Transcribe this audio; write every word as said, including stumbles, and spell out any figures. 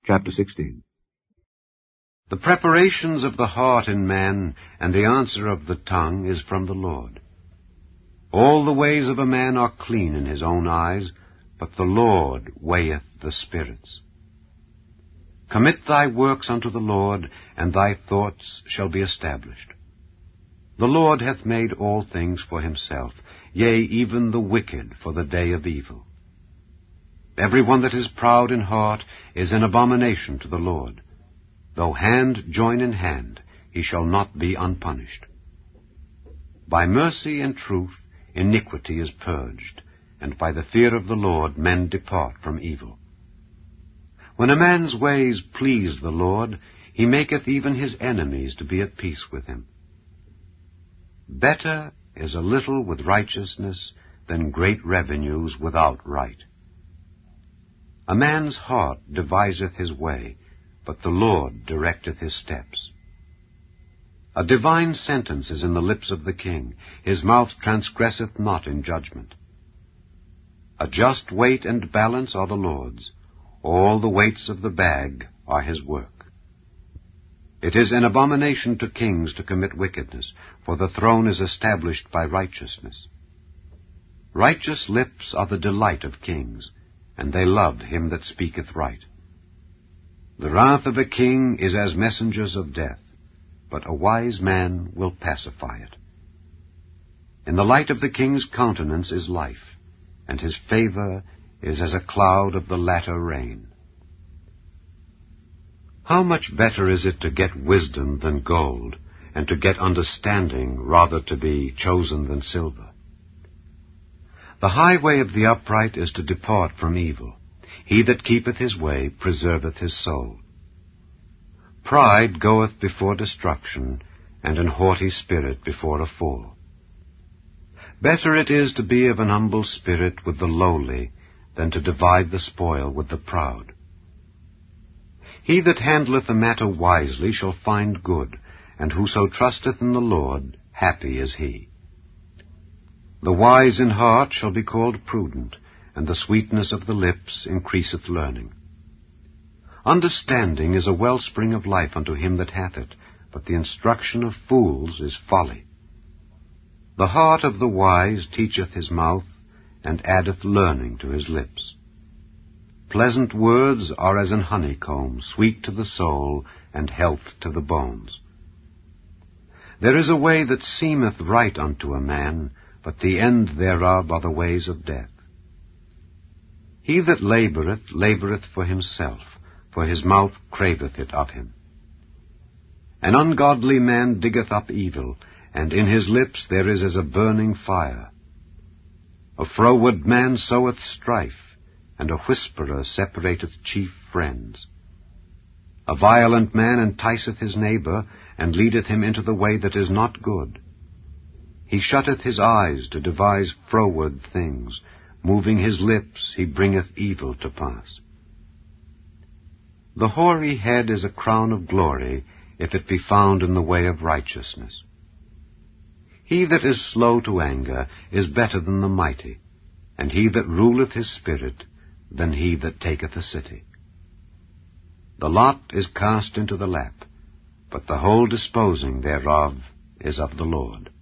Chapter sixteen. The preparations of the heart in man, and the answer of the tongue, is from the Lord. All the ways of a man are clean in his own eyes, but the Lord weigheth the spirits. Commit thy works unto the Lord, and thy thoughts shall be established. The Lord hath made all things for himself, yea, even the wicked for the day of evil. Every one that is proud in heart is an abomination to the Lord. Though hand join in hand, he shall not be unpunished. By mercy and truth iniquity is purged, and by the fear of the Lord men depart from evil. When a man's ways please the Lord, he maketh even his enemies to be at peace with him. Better is a little with righteousness than great revenues without right. A man's heart deviseth his way, but the Lord directeth his steps. A divine sentence is in the lips of the king, his mouth transgresseth not in judgment. A just weight and balance are the Lord's, all the weights of the bag are his work. It is an abomination to kings to commit wickedness, for the throne is established by righteousness. Righteous lips are the delight of kings, and they love him that speaketh right. The wrath of a king is as messengers of death, but a wise man will pacify it. In the light of the king's countenance is life, and his favor is as a cloud of the latter rain. How much better is it to get wisdom than gold, and to get understanding rather to be chosen than silver? The highway of the upright is to depart from evil. He that keepeth his way preserveth his soul. Pride goeth before destruction, and an haughty spirit before a fall. Better it is to be of an humble spirit with the lowly, than to divide the spoil with the proud. He that handleth a matter wisely shall find good, and whoso trusteth in the Lord, happy is he. The wise in heart shall be called prudent, and the sweetness of the lips increaseth learning. Understanding is a wellspring of life unto him that hath it, but the instruction of fools is folly. The heart of the wise teacheth his mouth, and addeth learning to his lips. Pleasant words are as an honeycomb, sweet to the soul, and health to the bones. There is a way that seemeth right unto a man, but the end thereof are the ways of death. He that laboureth, laboureth for himself, for his mouth craveth it of him. An ungodly man diggeth up evil, and in his lips there is as a burning fire. A froward man soweth strife, and a whisperer separateth chief friends. A violent man enticeth his neighbour, and leadeth him into the way that is not good. He shutteth his eyes to devise froward things. Moving his lips, he bringeth evil to pass. The hoary head is a crown of glory, if it be found in the way of righteousness. He that is slow to anger is better than the mighty, and he that ruleth his spirit than he that taketh a city. The lot is cast into the lap, but the whole disposing thereof is of the Lord.